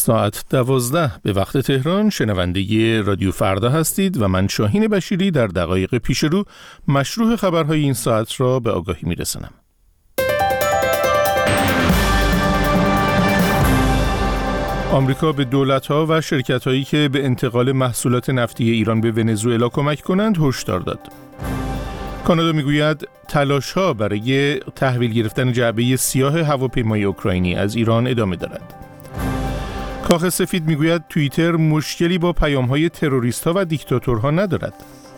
ساعت 12 به وقت تهران شنونده رادیو فردا هستید و من شاهین بشیری در دقایق پیش رو مشروح خبرهای این ساعت را به آگاهی میرسانم. آمریکا به دولت‌ها و شرکت‌هایی که به انتقال محصولات نفتی ایران به ونزوئلا کمک کنند هشدار داد. کانادا میگوید تلاش‌ها برای تحویل گرفتن جعبه سیاه هواپیمای اوکراینی از ایران ادامه دارد. کاخ سفید میگوید توییتر مشکلی با پیام‌های تروریست‌ها و دیکتاتورها ندارد.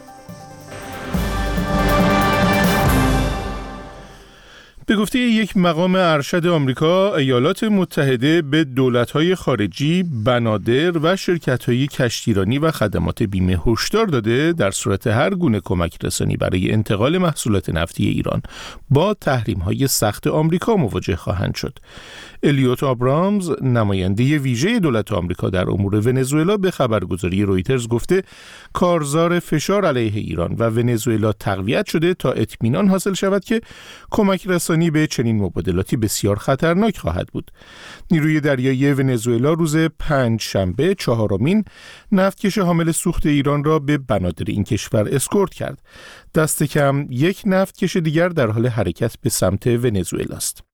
به گفته یک مقام ارشد آمریکا، ایالات متحده به دولت‌های خارجی، بنادر و شرکت‌های کشتیرانی و خدمات بیمه هشدار داده در صورت هر گونه کمک رسانی برای انتقال محصولات نفتی ایران با تحریم‌های سخت آمریکا مواجه خواهند شد. الیوت آبرامز، نماینده ویژه دولت آمریکا در امور ونزوئلا، به خبرگزاری رویترز گفته کارزار فشار علیه ایران و ونزوئلا تقویت شده تا اطمینان حاصل شود که کمک رسانی به چنین مبادلاتی بسیار خطرناک خواهد بود. نیروی دریایی ونزوئلا روز پنجشنبه چهارمین نفتکش حامل سوخت ایران را به بنادر این کشور اسکورت کرد. دست کم یک نفتکش دیگر در حال حرکت به سمت ونزوئلا است.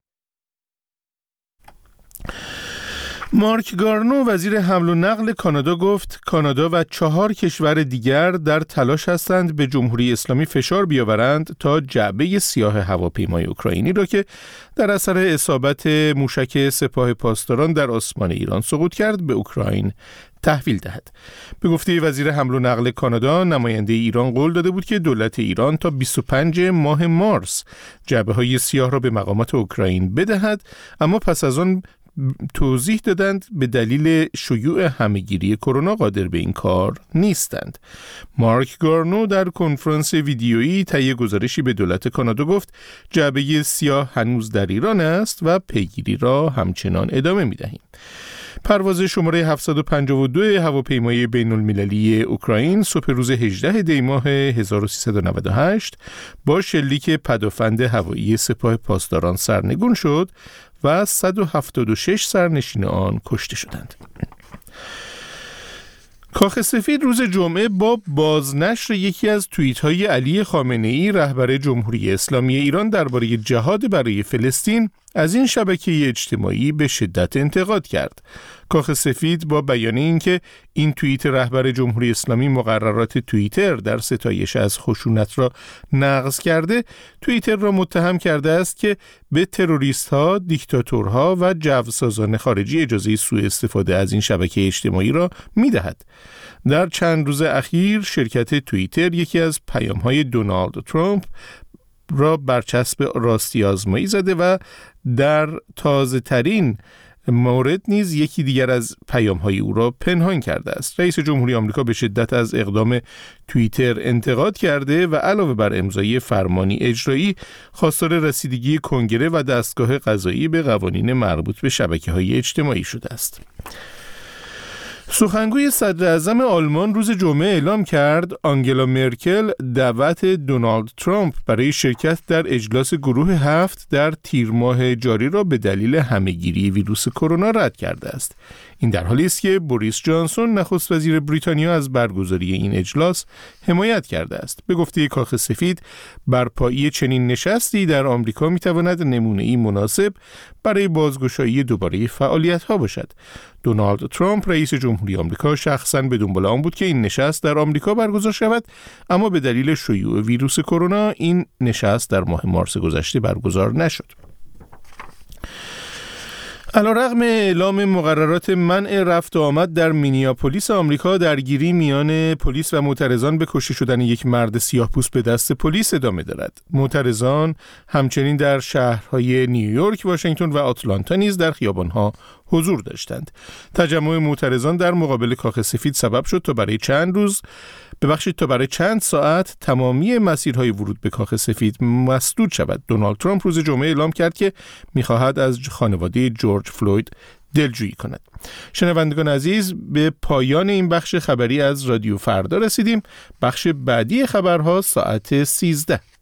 مارک گارنو، وزیر حمل و نقل کانادا، گفت کانادا و 4 کشور دیگر در تلاش هستند به جمهوری اسلامی فشار بیاورند تا جعبه سیاه هواپیمای اوکراینی را که در اثر اصابت موشک سپاه پاسداران در آسمان ایران سقوط کرد به اوکراین تحویل دهد. به گفته وزیر حمل و نقل کانادا، نماینده ایران قول داده بود که دولت ایران تا 25 ماه مارس جعبه‌های سیاه را به مقامات اوکراین بدهد، اما پس از آن توضیح دادند به دلیل شیوع همهگیری کرونا قادر به این کار نیستند. مارک گارنو در کنفرانس ویدیویی طی گزارشی به دولت کانادا گفت جعبه سیاه هنوز در ایران است و پیگیری را همچنان ادامه می‌دهیم. پرواز شماره 752 هواپیمای بین‌المللی اوکراین صبح روز 18 دی ماه 1398 با شلیک پدافند هوایی سپاه پاسداران سرنگون شد و 176 سرنشین آن کشته شدند. کاخ سفید روز جمعه با بازنشر یکی از توییت‌های علی خامنه‌ای، رهبر جمهوری اسلامی ایران، درباره جهاد برای فلسطین از این شبکه اجتماعی به شدت انتقاد کرد. کاخ سفید با بیان اینکه این توییت رهبر جمهوری اسلامی مقررات توییتر در ستایش از خشونت را نقض کرده، توییتر را متهم کرده است که به تروریست‌ها، دیکتاتورها و جوسازان خارجی اجازه سوء استفاده از این شبکه اجتماعی را می‌دهد. در چند روز اخیر شرکت توییتر یکی از پیام‌های دونالد ترامپ را برچسب راستی آزمایی زده و در تازه ترین مورد نیز یکی دیگر از پیام‌های او را پنهان کرده است. رئیس جمهوری آمریکا به شدت از اقدام توییتر انتقاد کرده و علاوه بر امضای فرمانی اجرایی خواستار رسیدگی کنگره و دستگاه قضایی به قوانین مربوط به شبکه‌های اجتماعی شده است. سخنگوی صدر اعظم آلمان روز جمعه اعلام کرد آنگلا مرکل دعوت دونالد ترامپ برای شرکت در اجلاس گروه 7 در تیر ماه جاری را به دلیل همهگیری ویروس کرونا رد کرده است. این در حالی است که بوریس جانسون، نخست وزیر بریتانیا، از برگزاری این اجلاس حمایت کرده است. به گفته کاخ سفید، برپایی چنین نشستی در آمریکا می‌تواند نمونه‌ای مناسب برای بازگشایی دوباره فعالیت‌ها باشد. دونالد ترامپ، رئیس جمهوری آمریکا، شخصاً به دنبال آن بود که این نشست در آمریکا برگزار شود، اما به دلیل شیوع ویروس کرونا این نشست در ماه مارس گذشته برگزار نشد. علیرغم اعلام مقررات منع رفت و آمد در مینیاپولیس آمریکا، درگیری میان پلیس و معترضان به کشته شدن یک مرد سیاه‌پوست به دست پلیس ادامه دارد. معترضان همچنین در شهرهای نیویورک، واشنگتن و آتلانتا نیز در خیابان‌ها حضور داشتند. تجمع معترضان در مقابل کاخ سفید سبب شد تا برای چند ساعت تمامی مسیرهای ورود به کاخ سفید مسدود شود. دونالد ترامپ روز جمعه اعلام کرد که می‌خواهد از خانواده جورج فلوید دلجویی کند. شنوندگان عزیز، به پایان این بخش خبری از رادیو فردا رسیدیم. بخش بعدی خبرها ساعت 13.